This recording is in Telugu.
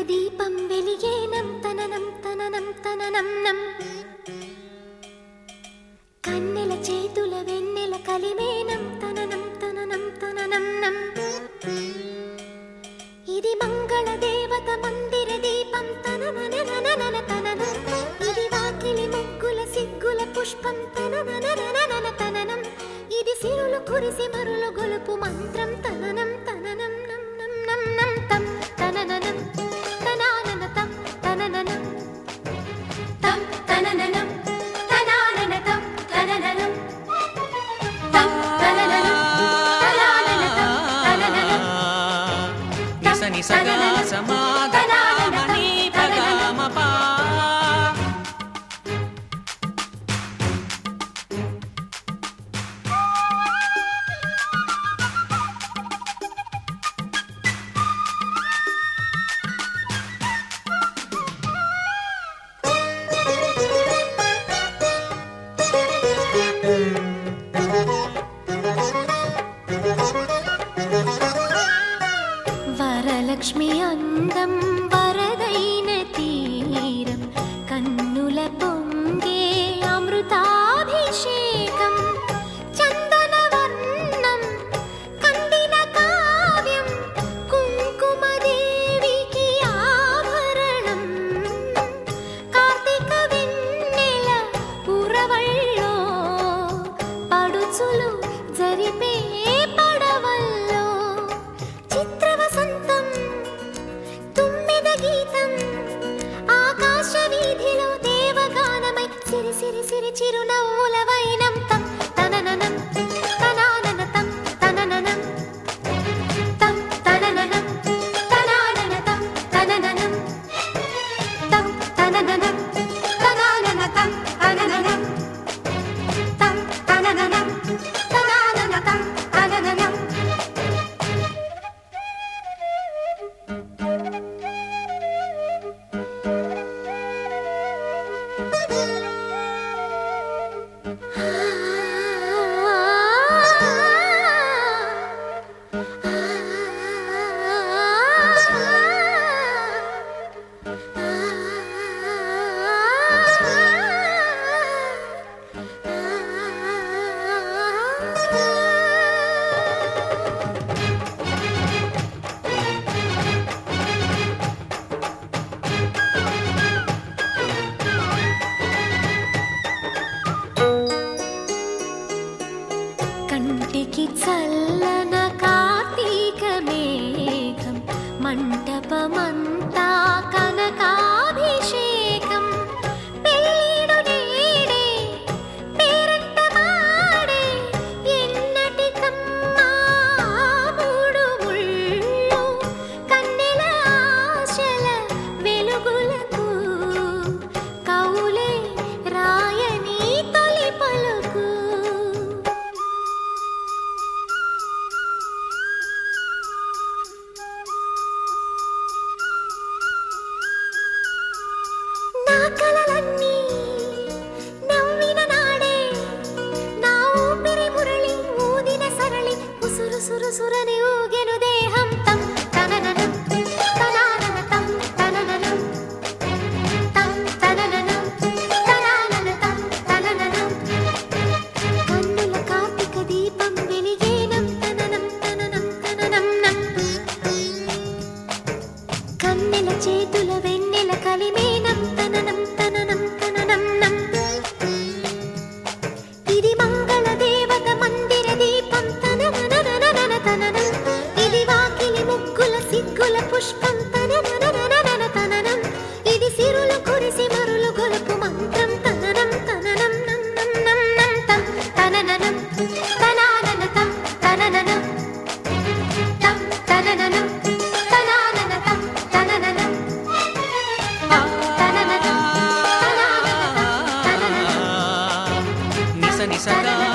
దీపం వెలిగేనం తననం తననం తననం నం కన్నెల చేతుల వెన్నెల కలిమేనం తననం తననం తననం నం ఇది మంగళ దేవత మందిర దీపం తనననననన తననం ఇది వాకిలి ముగ్గుల సిగ్గుల పుష్పం తనననననన తననం ఇది సిరులు కురిసి మరులు గొలుపు మంత్రం తననం తననం నం నం నం నం తం తనననం తననన తం తనననం తం తనననం తననన తం తనననం తం తనననం తననన తం తనననం నిసని సగా సమాగమని పగమపా వరలక్ష్మి అందం వరదైన తీరం కన్నుల పొంగే అమృతాభిషేకం చందనవర్ణం కందిన కావ్యం కుంకుమదేవికి ఆభరణం కార్తీక వెన్నెల పురవళ్ళో పడుచులు జరిపే పడవల్లో చిత్రవసంతం తుమ్మెద గీతం ఆకాశ వీధిలో దేవగానమై సిరి సిరి సిరి చిరునవ్వుల వైనం తం తనననం తననన తం తనననం తం తనననం తననన తం తనననం తం తనననం తననన తం తనననం తం తనననం తననన తం తనననం కంటికి చల్లన కార్తీక మేఘం మంటపమంతా కనకాభిషేకం పెళ్ళిడు నేడే పేరంటమాడే ఎన్నటికమ్మా మూడు ముళ్ళు కన్నెల ఆశల వెలుగులకు కౌలే రాయని తొలి పలుకు నా కలలన్నీ నవ్విన నాడే నా ఊపిరి మురళి ఊదిన సరళి ఉసురు సురు సురని ఊగెను దేహం తం తనననం తననన తం తనననం తం తనననం తననన తం తనననం కన్నుల కార్తీక దీపం వెలిగేనం తననం తననం తననం నం కన్నెల చేతుల వెన్నెల కలిమేనం తననం తననం తననం నం ఇది మంగళ దేవత మందిర దీపం తనననననన తననం ఇది వాకిలి ముగ్గుల సిగ్గుల పుష్పం తనననననన తననం ఇది సిరులు కురిసి మరులు గొలుపు మంత్రం తననం తననం నం నం నం నం తం తనననం తననన తం తనననం తం తనననం తననన తం తనననం నిసని సగా